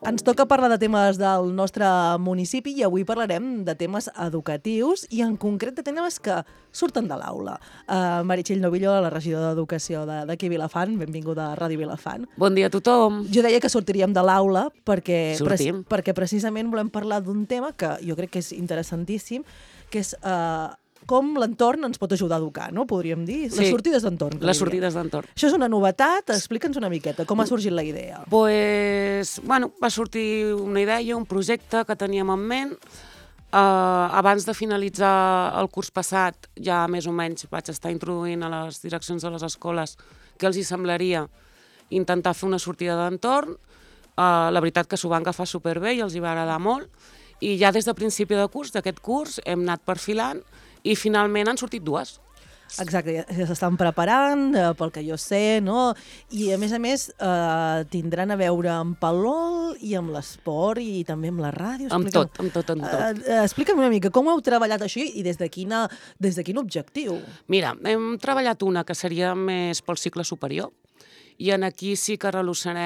Ens toca parlar de temes del nostre municipi i avui parlarem de temes educatius i en concret de temes que surten de l'aula. Meritxell Novillo, la regidora d'Educació d'aquí Vilafant, benvinguda a Ràdio Vilafant. Bon dia a tothom. Jo deia que sortiríem de l'aula perquè precisament volem parlar d'un tema que jo crec que és interessantíssim, que és com l'entorn ens pot ajudar a educar, no? Podríem dir. Sí, les sortides d'entorn. Les sortides d'entorn. Això és una novetat, explica'ns una miqueta, com ha sorgit la idea? Pues, bueno, va sortir una idea, un projecte que teníem en ment. Abans de finalitzar el curs passat, ja més o menys vaig estar introduint a les direccions de les escoles que els hi semblaria intentar fer una sortida d'entorn. La veritat que s'ho van agafar superbé i els hi va agradar molt. I ja des de principi de curs, d'aquest curs, hem anat perfilant i finalment han sortit dues. Exacte, ja s'estan preparant, pel que jo sé, no? I a més, tindran a veure amb Palol i amb l'esport i també amb la ràdio. Amb tot. Explica'm una mica, com heu treballat això i des de quin objectiu? Mira, hem treballat una que seria més pel cicle superior, i en aquí sí que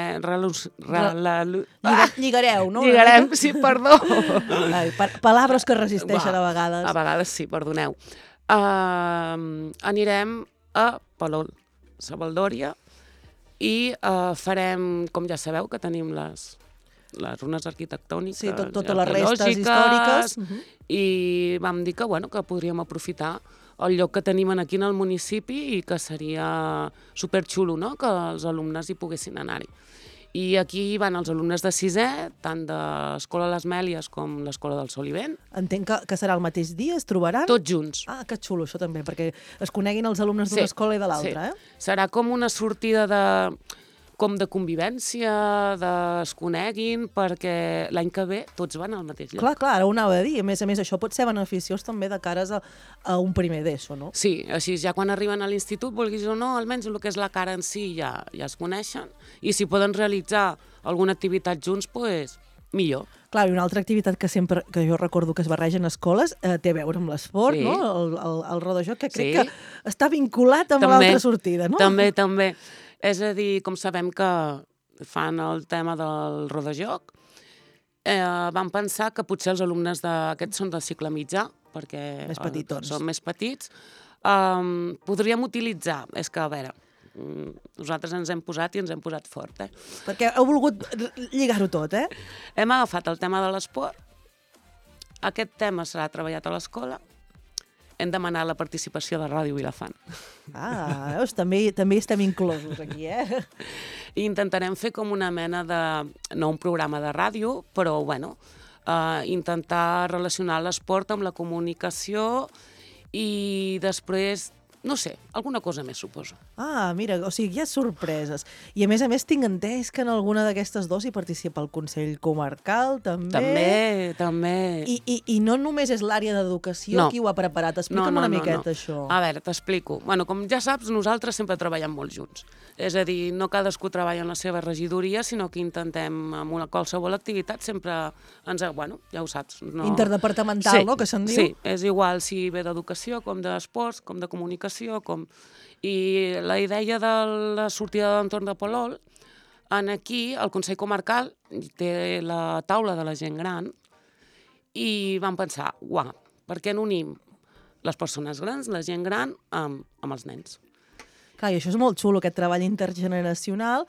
lligareu, no? Lligarem, sí, perdó. Paraules que resisteixen a vegades. A vegades sí, perdoneu. Anirem a Palol, Savaldòria, i farem, com ja sabeu, que tenim les runes arquitectòniques, sí, totes les restes històriques. I vam dir que podríem aprofitar el lloc que tenim aquí en el municipi i que seria superxulo, no?, que els alumnes hi poguessin anar-hi. I aquí van els alumnes de sisè, tant de l'Escola Les Mèlies com l'Escola del Sol i Vent. Entenc que serà el mateix dia, es trobaran? Tots junts. Ah, que xulo, això també, perquè es coneguin els alumnes d'una escola i de l'altra, sí. Serà com una sortida de convivència, es coneguin, perquè l'any que ve tots van al mateix lloc. Clar, ara ho anava a dir. A més, això pot ser beneficiós també de cares a un primer d'ESO, no? Sí, així ja quan arriben a l'institut, vulguis o no, almenys el que és la cara en si ja es coneixen, i si poden realitzar alguna activitat junts, doncs millor. Clar, i una altra activitat que jo recordo que es barreja en escoles té a veure amb l'esport, sí. No? El rodojoc, que crec que està vinculat amb l'altra sortida, no? També. És a dir, com sabem que fan el tema del rodojoc, vam pensar que potser els alumnes d'aquests són de cicle mitjà, perquè són més petits, podríem utilitzar, és que a veure, nosaltres ens hem posat i ens hem posat fort. Perquè heu volgut lligar-ho tot, Hem agafat el tema de l'esport, aquest tema serà treballat a l'escola, hem demanat la participació de Ràdio Vilafant. Veus, també estem inclosos aquí, I intentarem fer com una mena no un programa de ràdio, però, intentar relacionar l'esport amb la comunicació i després, no sé, alguna cosa més, suposo. Mira, o sigui, hi ha sorpreses. I a més tinc entès que en alguna d'aquestes dues hi participa el Consell Comarcal, també. També. I no només és l'àrea d'educació qui ho ha preparat. Explica'm una miqueta això. A veure, t'explico. Com ja saps, nosaltres sempre treballem molt junts. És a dir, no cadascú treballa en la seva regidoria, sinó que intentem, amb qualsevol activitat, sempre ja ho saps. Interdepartamental, no?, que se'n diu? Sí, és igual si ve d'educació, com d'esports, com de comunicació, I la idea de la sortida de l'entorn de Palol, aquí el Consell Comarcal té la taula de la gent gran i vam pensar, per què no unim les persones grans, la gent gran, amb els nens? Clar, i això és molt xulo, aquest treball intergeneracional,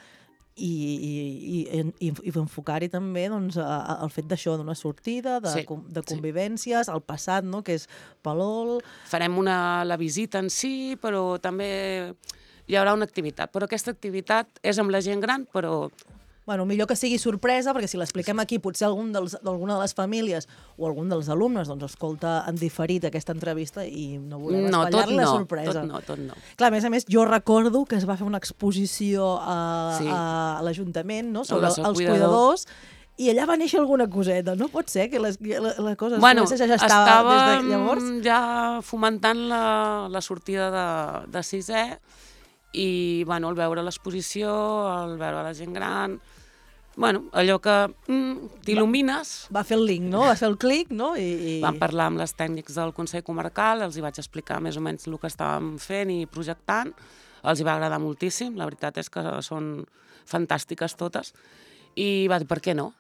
i enfocar-hi també el fet d'això, d'una sortida, de convivències, el passat, no?, que és Palol. Farem la visita en si, però també hi haurà una activitat. Però aquesta activitat és amb la gent gran, però... Millor que sigui sorpresa, perquè si l'expliquem aquí, potser alguna de les famílies o algun dels alumnes escolta en diferit aquesta entrevista i no volem espatllar-li la sorpresa. Tot no. Clar, a més, jo recordo que es va fer una exposició a l'Ajuntament, no?, sobre els cuidadors, i allà va néixer alguna coseta. No pot ser que la cosa ja estava des de llavors? Estàvem ja fomentant la sortida de sisè i, el veure l'exposició, el veure la gent gran... allò que t'il·lumines. Va fer el link, no? Va fer el clic, no? Vam parlar amb les tècnics del Consell Comarcal, els hi vaig explicar més o menys el que estàvem fent i projectant. Els hi va agradar moltíssim, la veritat és que són fantàstiques totes. I va dir, per què no?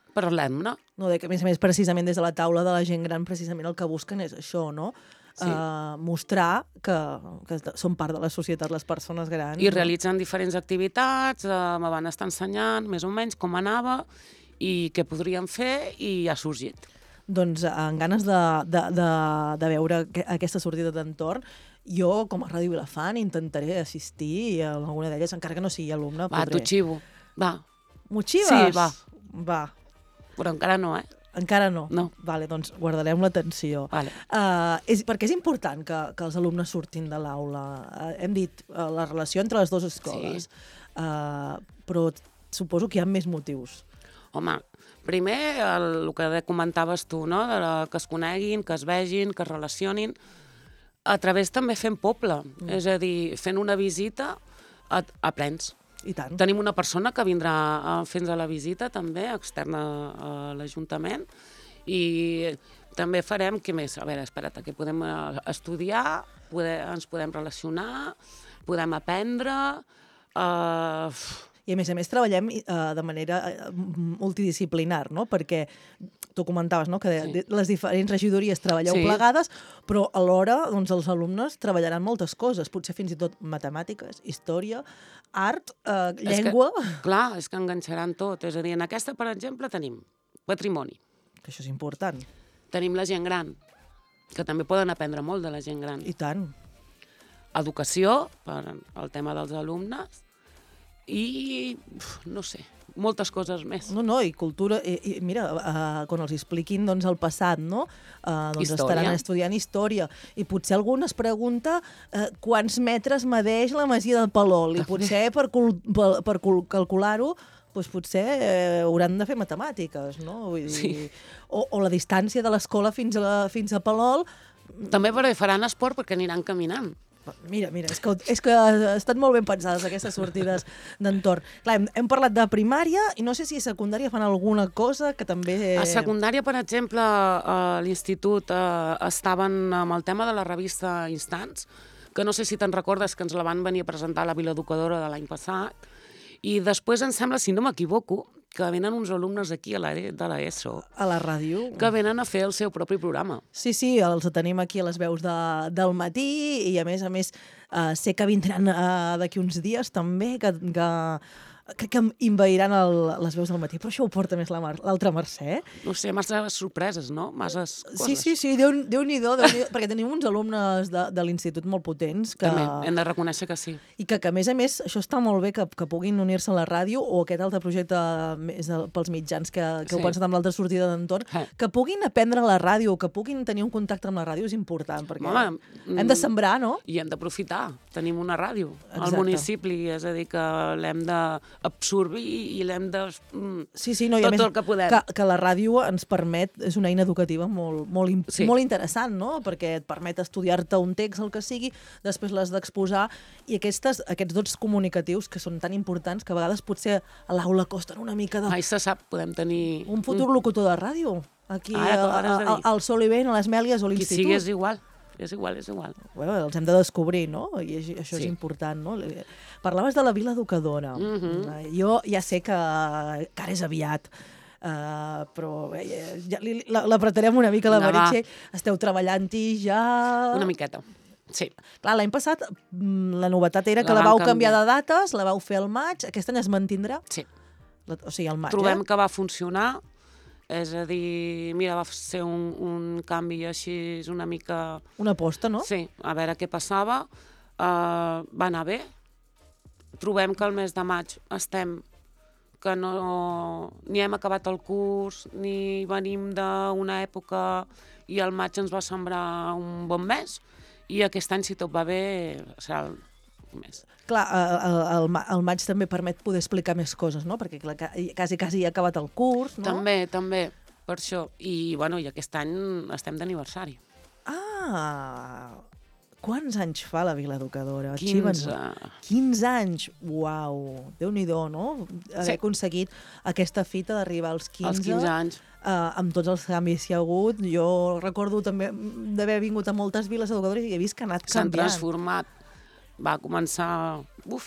Parlem-ne. No, que a més, precisament des de la taula de la gent gran, precisament el que busquen és això, no? Sí. Mostrar que són part de la societat les persones grans. I realitzen diferents activitats, me van estar ensenyant més o menys com anava i què podríem fer i ha sorgit. Doncs amb ganes de veure aquesta sortida d'entorn, jo, com a Ràdio Vilafant, intentaré assistir a alguna d'elles, encara que no sigui alumne. Va, t'ho xivo. Va. M'ho xives? Sí, va. Va. Però encara no, Encara no? No. Vale, doncs guardarem l'atenció. Vale. Perquè és important que els alumnes surtin de l'aula. Hem dit la relació entre les dues escoles, sí. Però suposo que hi ha més motius. Home, primer el que comentaves tu, no? Que es coneguin, que es vegin, que es relacionin. A través també fent poble, és a dir, fent una visita aprens. I tant. Tenim una persona que vindrà a fer-nos la visita també, externa a l'Ajuntament, i també farem, què més? A veure, espera't, que podem estudiar, ens podem relacionar, podem aprendre... I a més treballem de manera multidisciplinar, no? Perquè tu comentaves, no?, que les diferents regidories treballeu plegades, però alhora doncs, els alumnes treballaran moltes coses, potser fins i tot matemàtiques, història, art, llengua... Clar, és que enganxaran tot. És a dir, en aquesta, per exemple, tenim patrimoni. Que això és important. Tenim la gent gran, que també poden aprendre molt de la gent gran. I tant. Educació, per al tema dels alumnes, i, no sé, moltes coses més. No, i cultura... mira, quan els expliquin doncs, el passat, no? Doncs estaran estudiant història. I potser algun es pregunta quants metres medeix la masia del Palol. I potser per calcular-ho doncs potser hauran de fer matemàtiques, no? Vull dir, o la distància de l'escola fins a Palol. També perquè faran esport perquè aniran caminant. Mira, és que estan molt ben pensades aquestes sortides d'entorn. Clar, hem parlat de primària i no sé si a secundària fan alguna cosa que també... A secundària, per exemple, a l'institut estaven amb el tema de la revista Instants, que no sé si te'n recordes que ens la van venir a presentar a la Vila Educadora de l'any passat, i després em sembla, si no m'equivoco, que venen uns alumnes aquí de l'ESO. A la ràdio. Que venen a fer el seu propi programa. Sí, els tenim aquí a les veus del matí i a més sé que vindran d'aquí uns dies també, crec que envairan les veus del matí, però això ho porta més l'altra Mercè. No sé, massa sorpreses, no? Masses coses. Sí, Déu-n'hi-do, perquè tenim uns alumnes de l'institut molt potents. També, hem de reconèixer que sí. I que a més, això està molt bé que puguin unir-se a la ràdio o aquest altre projecte més pels mitjans que heu pensat amb l'altra sortida d'entorn, que puguin aprendre la ràdio, que puguin tenir un contacte amb la ràdio és important, perquè hem de sembrar, no? I hem d'aprofitar. Tenim una ràdio al municipi, és a dir, que l'hem d'absorbir i l'hem de... tot el que podem. Que la ràdio ens permet, és una eina educativa molt interessant, no? Perquè et permet estudiar-te un text, el que sigui, després l'has d'exposar, i aquests dots comunicatius que són tan importants que a vegades potser a l'aula costen una mica de... Mai se sap, podem tenir... Un futur locutor de ràdio, aquí al Solivent, a les Mèlies o a l'Institut. Qui sigui és igual. És igual. Bueno, els hem de descobrir, no? I això és important, no? Parlaves de la Vila Educadora. Jo ja sé que ara és aviat, però l'apretarem una mica la Meritxell. Esteu treballant-hi ja... Una miqueta, sí. Clar, l'any passat la novetat era que la vau canviar de dates, la vau fer al maig, aquest any es mantindrà? Sí. O sigui, al maig, Trobem que va funcionar. És a dir, mira, va ser un canvi així una mica... Una aposta, no? Sí, a veure què passava. Va anar bé. Trobem que el mes de maig que ni hem acabat el curs, ni venim d'una època i el maig ens va sembrar un bon mes. I aquest any, si tot va bé, serà el mes. Clar, el maig també permet poder explicar més coses, no? Perquè quasi ja ha acabat el curs, no? També, per això. I aquest any estem d'aniversari. Quants anys fa la Vila Educadora? 15. 15 anys! Uau! Déu-n'hi-do, no? Haver aconseguit aquesta fita d'arribar als 15. Als 15 anys. Amb tots els canvis que hi ha hagut. Jo recordo també d'haver vingut a moltes viles educadores i he vist que ha anat canviant. S'han transformat. Va començar...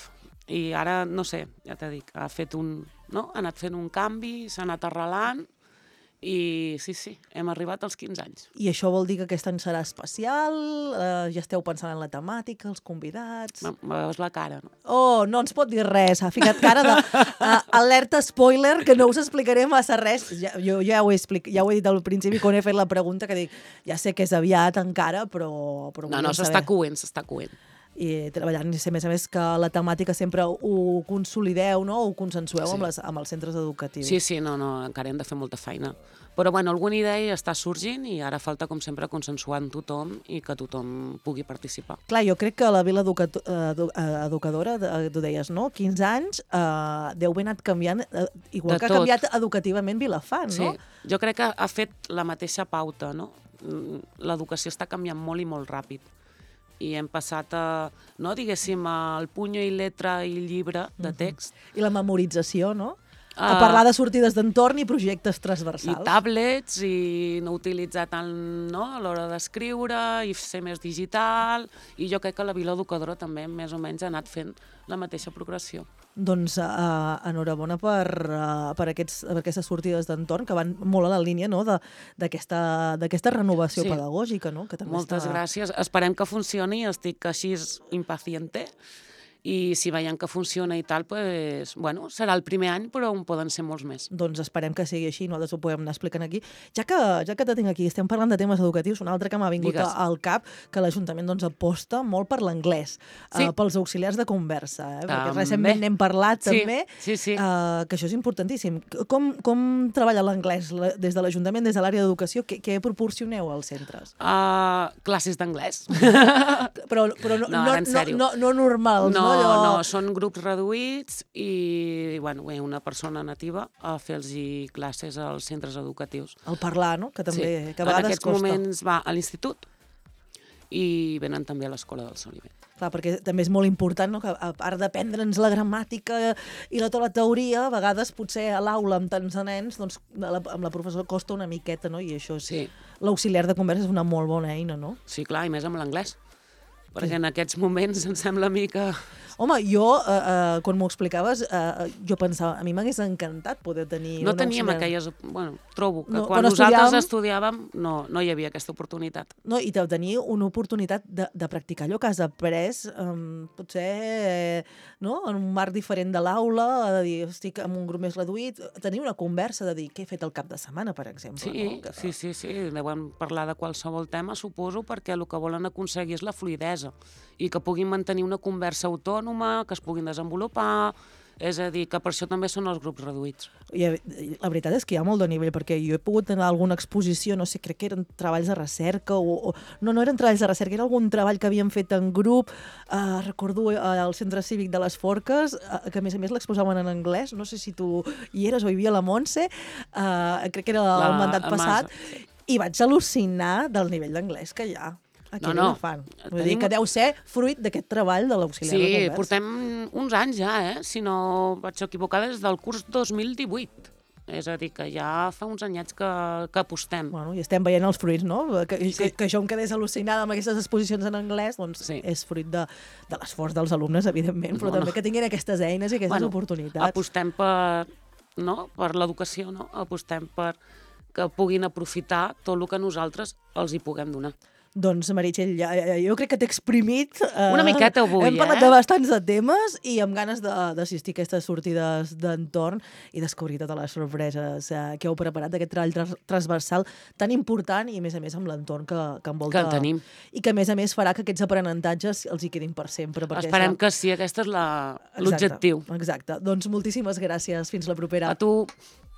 I ara, no sé, ja t'he dit, ha anat fent un canvi, s'ha anat arrelant, i sí, hem arribat als 15 anys. I això vol dir que aquest any serà especial? Ja esteu pensant en la temàtica, els convidats? Me veus la cara, no? Oh, no ens pot dir res. Ha ficat cara de alerta spoiler, que no us explicaré massa res. Jo ja ho he dit al principi quan he fet la pregunta, que dic, ja sé que és aviat encara, però No, s'està coent. I treballant, a més que la temàtica sempre ho consolideu, no? Ho consensueu amb els centres educatius. Sí, no, encara hem de fer molta feina. Però bueno, alguna idea està sorgint i ara falta, com sempre, consensuar amb tothom i que tothom pugui participar. Clar, jo crec que la Vila Educadora, tu deies, no? 15 anys, deu haver anat canviant, igual que ha canviat educativament Vilafant, no? Sí, jo crec que ha fet la mateixa pauta, no? L'educació està canviant molt i molt ràpid. I hem passat diguéssim, al punyo i letra i llibre de text. I la memorització, no? A parlar de sortides d'entorn i projectes transversals. I tablets, i no utilitzar tant a l'hora d'escriure, i ser més digital, i jo crec que la Vila Educadora també més o menys ha anat fent la mateixa progressió. Doncs enhorabona per aquestes sortides d'entorn que van molt a la línia, no? d'aquesta renovació pedagògica. No? Que també moltes gràcies. Esperem que funcioni, estic així impaciente, i si veiem que funciona i tal, serà el primer any, però en poden ser molts més. Doncs esperem que sigui així, nosaltres ho podem anar explicant aquí. Ja que te tinc aquí, estem parlant de temes educatius, un altre que m'ha vingut al cap, que l'Ajuntament aposta molt per l'anglès, pels auxiliars de conversa, perquè recentment n'hem parlat també, que això és importantíssim. Com treballa l'anglès des de l'Ajuntament, des de l'àrea d'educació? Què proporcioneu als centres? Classes d'anglès. Però no normals, no? No, són grups reduïts i una persona nativa a fer-los classes als centres educatius. El parlar, no? Que també que a vegades costa. En aquests moments va a l'institut i venen també a l'escola del Saliment. Clar, perquè també és molt important, no? Que a part d'aprendre'ns la gramàtica i tota la teoria, a vegades potser a l'aula amb tants nens, doncs amb la professora costa una miqueta, no? I això l'auxiliar de conversa és una molt bona eina, no? Sí, clar, i més amb l'anglès. Perquè en aquests moments em sembla a mi que... Home, jo, quan m'ho explicaves, jo pensava, a mi m'hagués encantat poder tenir... No teníem aquelles... Trobo que quan nosaltres estudiàvem no hi havia aquesta oportunitat. No, i tenir una oportunitat de practicar allò que has après, potser en un marc diferent de l'aula, de dir, estic en un grup més reduït, tenir una conversa, de dir, què he fet el cap de setmana, per exemple. Sí, deuen parlar de qualsevol tema, suposo, perquè el que volen aconseguir és la fluïdesa i que puguin mantenir una conversa autònoma, que es puguin desenvolupar, és a dir, que per això també són els grups reduïts. I la veritat és que hi ha molt de nivell, perquè jo he pogut anar a alguna exposició, no sé, crec que eren treballs de recerca, no eren treballs de recerca, era algun treball que havíem fet en grup, recordo al Centre Cívic de les Forques, que a més l'exposaven en anglès, no sé si tu hi eres o hi havia la Montse, crec que era el mandat passat, i vaig al·lucinar del nivell d'anglès que hi ha. Aquí no fan. Vull dir que deu ser fruit d'aquest treball de l'auxiliar de conversa. Sí, portem uns anys ja, si no vaig equivocar, des del curs 2018. És a dir, que ja fa uns anyets que apostem. Bueno, i estem veient els fruits, no? Que jo em quedés al·lucinada amb aquestes exposicions en anglès, doncs és fruit de l'esforç dels alumnes, evidentment, però també que tinguin aquestes eines i aquestes oportunitats. Apostem per l'educació, apostem per que puguin aprofitar tot el que nosaltres els hi puguem donar. Doncs, Meritxell, jo crec que t'he exprimit. Una miqueta avui, Hem parlat de bastants de temes i amb ganes d'assistir a aquestes sortides d'entorn i descobrir totes les sorpreses que heu preparat d'aquest treball transversal tan important i, a més amb l'entorn que envolta. Que en tenim. I que, a més, farà que aquests aprenentatges els hi quedin per sempre. Esperem que sí, aquest és l'objectiu. Exacte. Doncs moltíssimes gràcies. Fins la propera. A tu.